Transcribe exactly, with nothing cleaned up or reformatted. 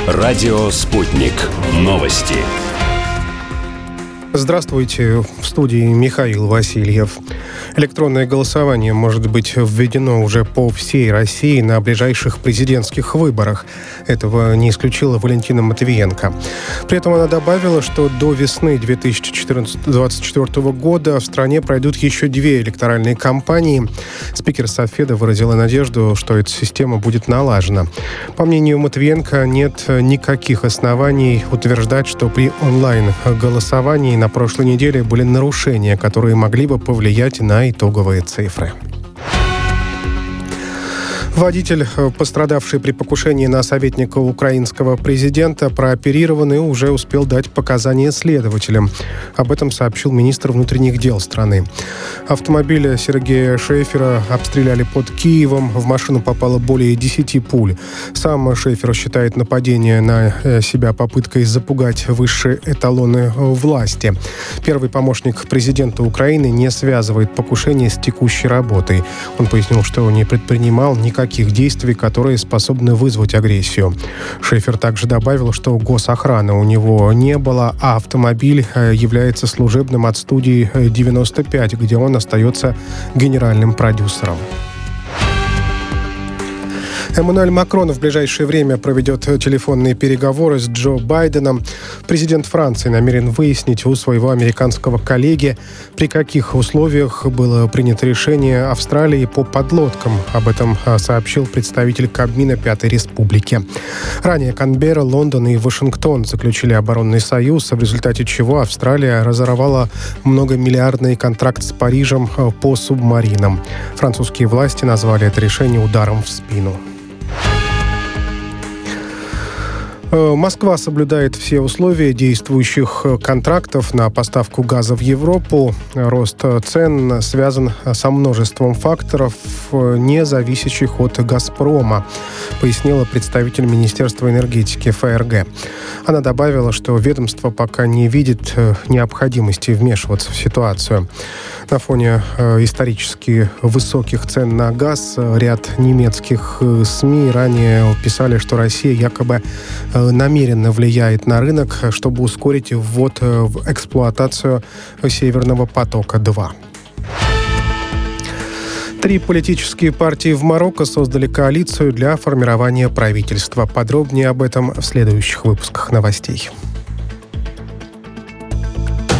Радио «Спутник». Новости. Здравствуйте, в студии Михаил Васильев. Электронное голосование может быть введено уже по всей России на ближайших президентских выборах. Этого не исключила Валентина Матвиенко. При этом она добавила, что до весны две тысячи двадцать четвёртого года в стране пройдут еще две электоральные кампании. Спикер Софеда выразила надежду, что эта система будет налажена. По мнению Матвиенко, нет никаких оснований утверждать, что при онлайн-голосовании на прошлой неделе были нарушения, которые могли бы повлиять на итоговые цифры. Водитель, пострадавший при покушении на советника украинского президента, прооперирован и уже успел дать показания следователям. Об этом сообщил министр внутренних дел страны. Автомобиль Сергея Шефера обстреляли под Киевом. В машину попало более десяти пуль. Сам Шефер считает нападение на себя попыткой запугать высшие эталоны власти. Первый помощник президента Украины не связывает покушение с текущей работой. Он пояснил, что не предпринимал никаких действий, которые способны вызвать агрессию. Шефер также добавил, что госохраны у него не было, а автомобиль является служебным от студии девяносто пять, где он остается генеральным продюсером. Эммануэль Макрон в ближайшее время проведет телефонные переговоры с Джо Байденом. Президент Франции намерен выяснить у своего американского коллеги, при каких условиях было принято решение Австралии по подлодкам. Об этом сообщил представитель Кабмина Пятой Республики. Ранее Канберра, Лондон и Вашингтон заключили оборонный союз, в результате чего Австралия разорвала многомиллиардный контракт с Парижем по субмаринам. Французские власти назвали это решение ударом в спину. Москва соблюдает все условия действующих контрактов на поставку газа в Европу. Рост цен связан со множеством факторов, не зависящих от «Газпрома», пояснила представитель Министерства энергетики ФРГ. Она добавила, что ведомство пока не видит необходимости вмешиваться в ситуацию. На фоне исторически высоких цен на газ ряд немецких СМИ ранее писали, что Россия якобы намеренно влияет на рынок, чтобы ускорить ввод в эксплуатацию «Северного потока-два». Три политические партии в Марокко создали коалицию для формирования правительства. Подробнее об этом в следующих выпусках новостей.